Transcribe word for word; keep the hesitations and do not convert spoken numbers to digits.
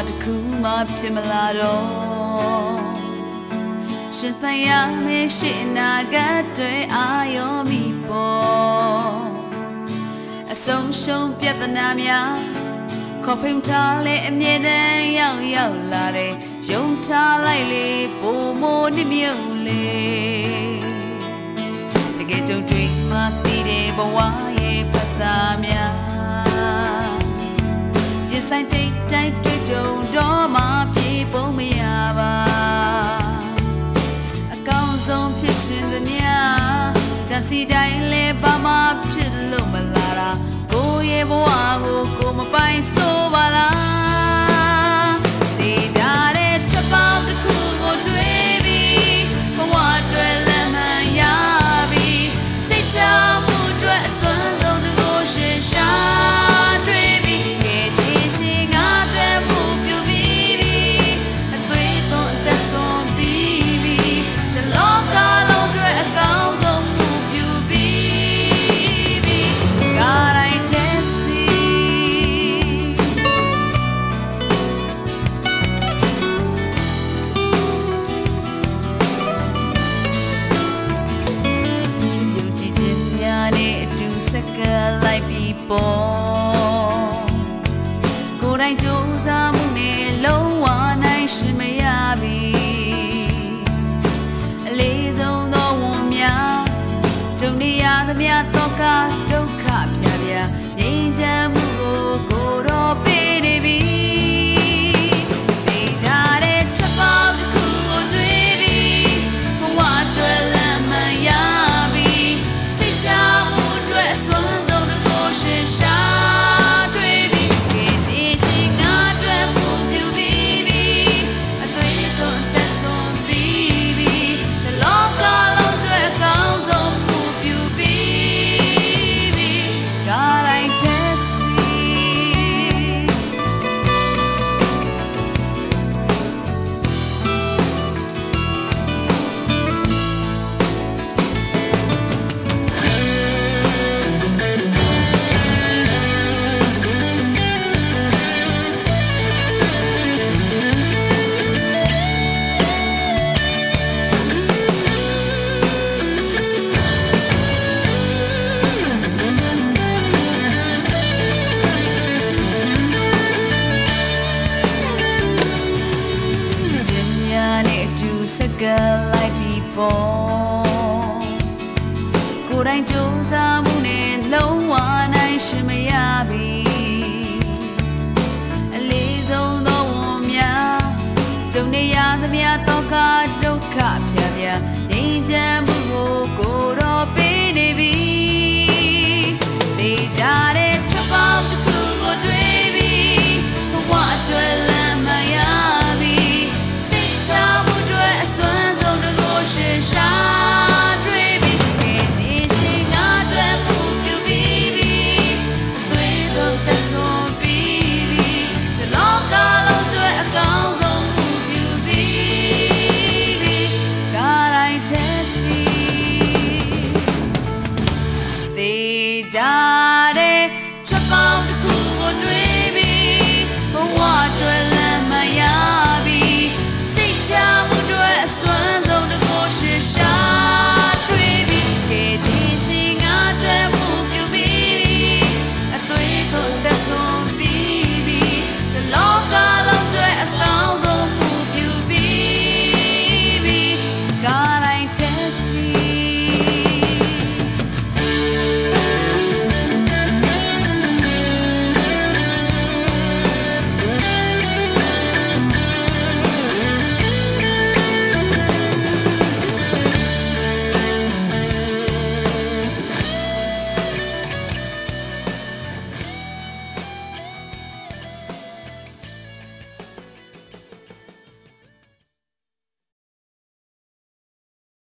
တစ်ခုမှဖြစ်မလာတော့ရှင်သန်ရမယ့်ရှေ့အနာဂတ်တွေအာရုံမိပေါ်အဆုံးရှုံးပြဿနာများခေါ်ဖိမထားလေအမြဲတမ်းရောက်ရောက်လာတယ်ယုံထားလိုက်လေပုံမိုးနှမြုပ်လေတကယ်ကြုံတွေ့မှသိတဲ့ဘဝရဲ့ဖတ်စာများရင်ဆိုင်တိတ်တိုက်တွေ့ကြုံတော့မှပြေပုံမရပါအကောင်းဆုံးဖြစ်ချင်သမျှကြံစီတိုင်းလဲဘာမှဖြစ်လို့မလာတာကိုယ့်ရဲ့ဘဝကိုကိုမပိုင်ဆိုပါလားဒီကြတဲ့တစ်ပေါက်တစ်ခုကိုတွေ့ပြီးဘဝအတွက်လက်မှန်ရပြီးစိတ်ချမှုအတွက်အစွမ်းဆုံးတစ်ကိုရှင်းရှာတွေ့ပြီးကဲဒီရှိငါအတွက်မှုပြုပြီးပြီးအသွေးသွန်းအသက်ဆုံးပြီးပြီးဒီလောကလုံးအတွက်အကောင်းဆုံးမှုပြုပြီးပြီးကာတိုင်းတဲ့စီယူကြည်ခြင်းများနဲ့အတူစက္ကန့်လိုက်ပြီးပေါ်ကိုယ်တိုင်ကြိုးစားမှုနဲ့လုံးဝနိုင်ရှိမရပြီအလေးဆုံးသောဝန်များကြုံနေရသမျှတော့ကဒုက္ခဖြာဖြာငြိမ်းချမ်းမှုကိုကိုယ်တော်ပေးနေပြီနေကြတဲ့တစ်ပေါက်တစ်ခုကိုတွေ့ပြီးဘဝအတွက်လက်မှန်ရပြီးစိတ်ချမှုအတွက်အစွမ်းဆုံးတစ်ကိုရှင်းရှာတွေ့ပြီးကဲဒီရှိငါအတွက်မှုပြုပြီးပြီးအသွေးသွန်းသက်ဆုံးပြီးပြီးဒီလောကလုံးအတွက်အကောင်းဆုံးမှုပြုပြီးပြီးကာတိုင်းတဲ့စီစက္ကန့်လိုက်ပြီးပေါ်ကိုယ်တိုင်ကြိုးစားမှုနဲ့လုံးဝနိုင်ရှိမရပြီအလေးဆုံးသောဝန်များကြုံနေရသမျှတော့ကဒုက္ခဖြာဖြာငြိမ်းချမ်းမှုကိုကိုယ်တော်ပေးနေပြီနေကြတဲ့တစ်ပေါက်တစ်ခုကိုတွေ့ပြီးဘဝအတွက်လက်မှန်ရပြီးစိတ်ချမှုအစွမ်းဆုံးတစ်ကိုရှင်းရှာတွေ့ပြီးဒီရှိငါအတွက်မှုပြုပြီးပြီးအသွေးသွန်းသက်ဆုံးပြီးပြီးဒီလောကလုံးအတွက်အကောင်းဆုံးမှုပြုပြီးပြီးကာတိုင်းတဲ့စီသေကြတဲ့ချက်ပေါင်းတစ်ခုကိုတွေ့ပြီးဘဝအတွက်လက်မှန်ရပြီးစိတ်ချမှုအတွက်အစွမ်း